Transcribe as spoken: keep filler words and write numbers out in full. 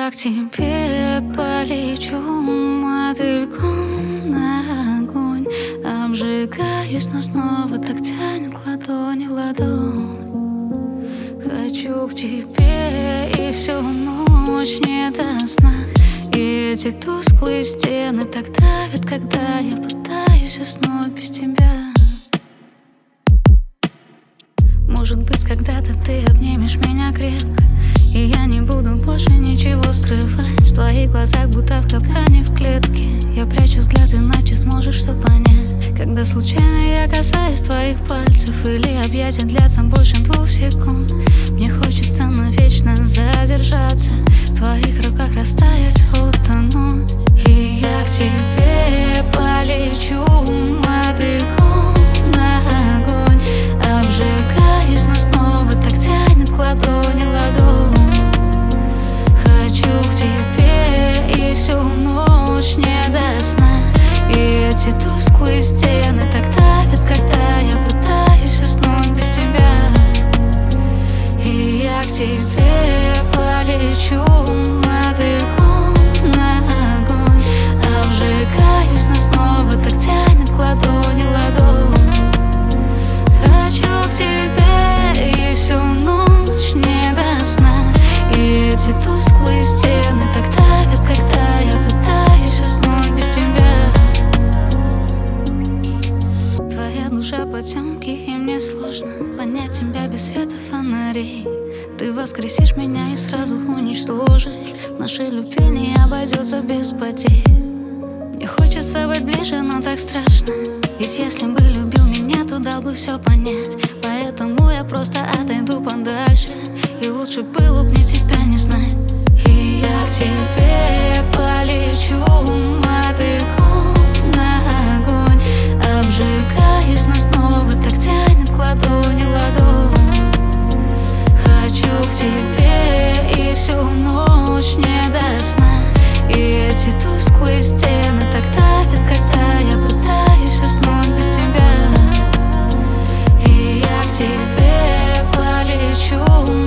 я к тебе полечу мотыльком на огонь. Обжигаюсь, но снова так тянет ладони ладонь. Хочу к тебе и всю ночь не до сна. И эти тусклые стены так давят, когда я пытаюсь уснуть без тебя. Может быть, когда-то ты обнимешь меня крепко, и я не буду больше ничего скрывать. В твоих глазах, будто в капкане в клетке, я прячу взгляд, иначе сможешь все понять. Когда случайно я касаюсь твоих пальцев, или объятия длятся больше двух секунд, мне хочется навечно задержаться, в твоих руках растаять, утонуть. И я к тебе полечу мотыльком на огонь. Обжигаюсь, но снова так тянет к ладони ладонь. Хочу к тебе и всю ночь не до сна. И эти тусклые стены так давят, когда я пытаюсь уснуть без тебя. И я к тебе полечу мотыльком на огонь. Обжигаюсь, но снова так тянет к ладони ладонь. Хочу к тебе и всю ночь не до сна. И эти тусклые стены так давят, когда я пытаюсь уснуть без тебя. Твоя душа потемки, и мне сложно понять тебя без света фонарей. Ты воскресишь меня и сразу уничтожишь. Нашей любви не обойдется без потерь. Мне хочется быть ближе, но так страшно. Ведь если бы любил меня, то дал бы все понять. Поэтому я просто отойду подальше, и лучше было б мне тебя не знать. И я к тебе полечу мотыльком на огонь. Обжигаюсь, но снова так тянет к ладони ладонь. Хочу к тебе и всю ночь не до сна. И эти тусклые стены так давят, когда я пытаюсь уснуть без тебя. И я к тебе полечу